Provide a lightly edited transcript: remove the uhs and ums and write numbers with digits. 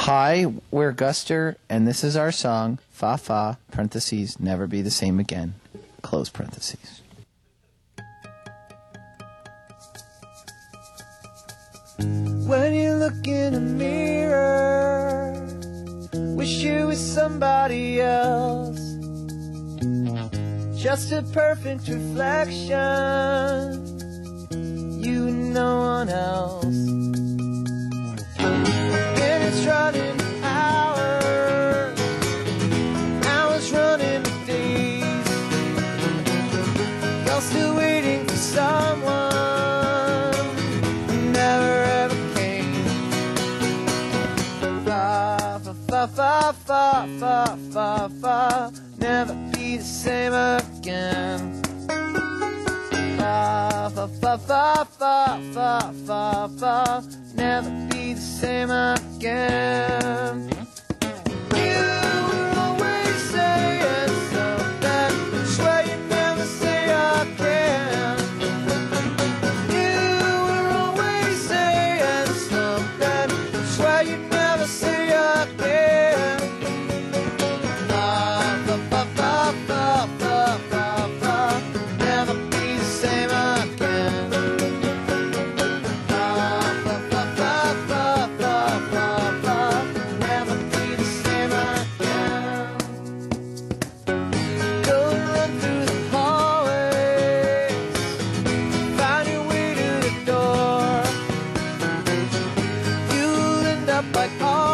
Hi, we're Guster, and this is our song, Fa Fa, parentheses, Never Be the Same Again, close parentheses. When you look in a mirror, wish you was somebody else, just a perfect reflection, you and no one else. And it's running hours, hours running days, you're still waiting for someone who never ever came. Fa fa fa fa fa fa fa, never be the same again. Fa fa fa fa fa fa fa fa, never be the same again. You were always saying something, swear you never say again. You were always saying something, swear you never say again. Fa fa fa fa fa fa fa fa, never be the same again. Fa fa fa fa fa fa fa fa, never be the same again. Go run through the hallways, find your way to the door. You'll end up like all